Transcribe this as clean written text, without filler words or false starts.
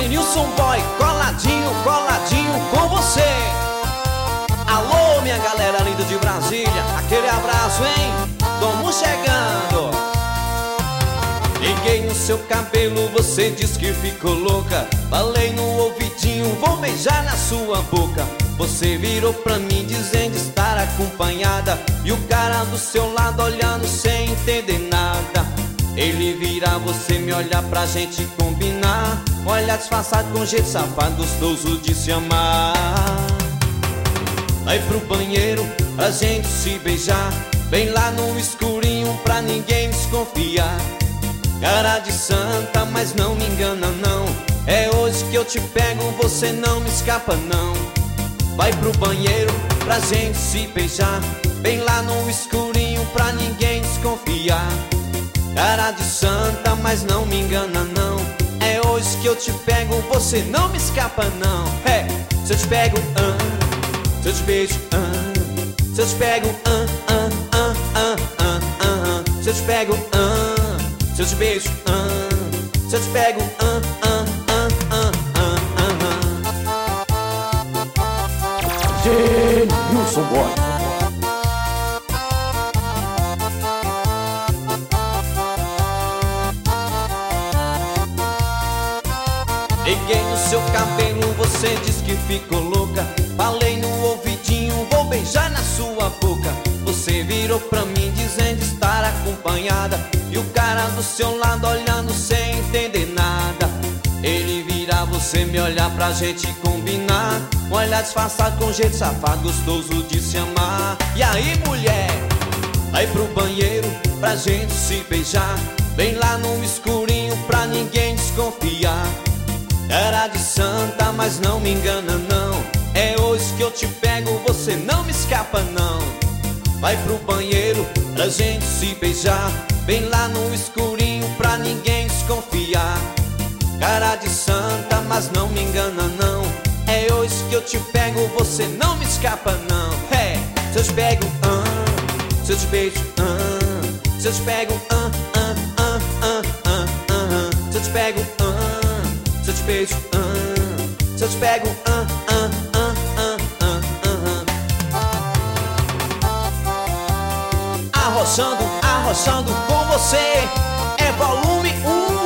Nilson Boy, coladinho, coladinho com você. Alô, minha galera linda de Brasília, aquele abraço, hein? Tamo chegando. Liguei no seu cabelo, você diz que ficou louca. Falei no ouvidinho, vou beijar na sua boca. Você virou pra mim dizendo estar acompanhada, e o cara do seu lado olhando sem entender nada. Ele vira, você me olha pra gente combinar. Olha disfarçado com jeito safado, gostoso de se amar. Vai pro banheiro pra gente se beijar, bem lá no escurinho pra ninguém desconfiar. Cara de santa, mas não me engana não. É hoje que eu te pego, você não me escapa não. Vai pro banheiro pra gente se beijar, bem lá no escurinho pra ninguém desconfiar. Cara de santa, mas não me engana não. É hoje que eu te pego, você não me escapa não. É, se eu te pego, se eu te beijo, se eu te pego, se eu te pego, se eu te beijo, se eu te pego, Nilson Boy. Peguei no seu cabelo, você diz que ficou louca. Falei no ouvidinho, vou beijar na sua boca. Você virou pra mim dizendo estar acompanhada, e o cara do seu lado olhando sem entender nada. Ele vira, você me olhar pra gente combinar. Olhar disfarçado com jeito safado, gostoso de se amar. E aí, mulher, vai pro banheiro pra gente se beijar, bem lá no escurinho pra ninguém desconfiar. Cara de santa, mas não me engana não. É hoje que eu te pego, você não me escapa não. Vai pro banheiro pra gente se beijar, bem lá no escurinho pra ninguém desconfiar. Cara de santa, mas não me engana não. É hoje que eu te pego, você não me escapa não. É, se eu te pego, se eu te beijo, se eu te pego, se eu te pego, se eu te beijo, se eu te pego, arrochando, arrochando com você. É volume 1.